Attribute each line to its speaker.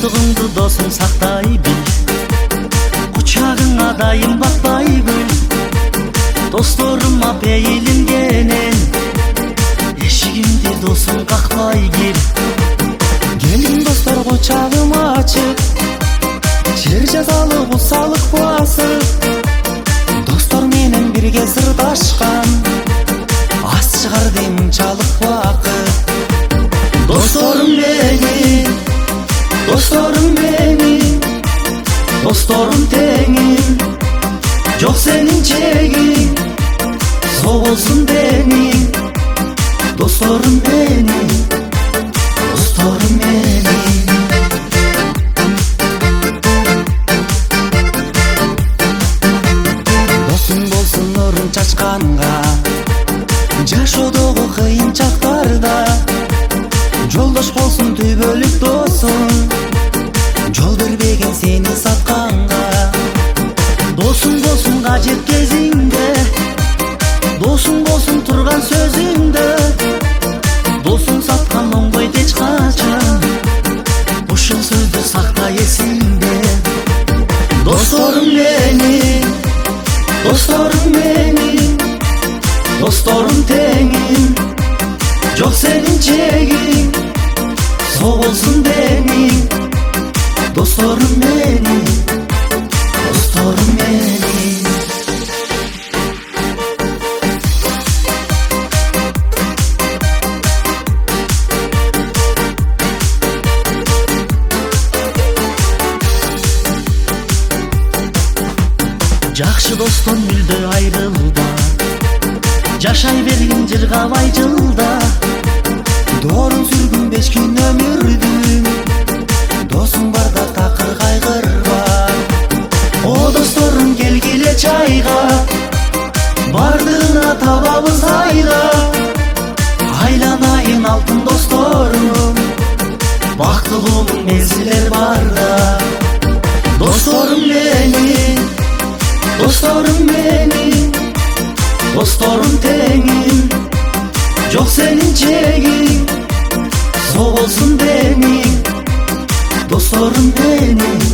Speaker 1: достугуңду досуң сактай бил, кучагыңа дайым батпай бөл. Досторума пейилингенен эшигимди досуң какпай кир. Келин достор кучагым ачык, жер жазалы кусалык басып, достор менен бирге сырдашкан, аз чыгар дейм чалык бакыт. Досторум менин, досторум менин, досторум теңим, жок сенин чегиң, соо болсун денең. Досторум менин, досторум менин. Досуң болсун нурун чачканга, жашоодогу кыйын чактарда. Жолдош болсун түбөлүк досуң, жол бербеген сени сатканга. Досуң болсун кажет кезиңде, досуң болсун турган сөзүңдө. Досуң саткан оңбойт эч качан, ушул сөздү сакта эсиңде. Досторум менин, досторум менин, досторум теңим, жок сенин чегиң, соо болсун денең. Досторум менин, досторум менин. Жакшы достон мүлдө айрылба, жашай бергин жыргабай жылда. Доорун сүргүн 5 күн өмүрдүн, досуң барда такыр кайгырба. О досторум келгиле чайга, бардыгына табабыз айга. Айланайын алтын досторум, бактылуу мезгилер барда. Досторум менин, досторум менин, досторум теңим, жок сенин чегиң, соо болсун денең. Досторум менин,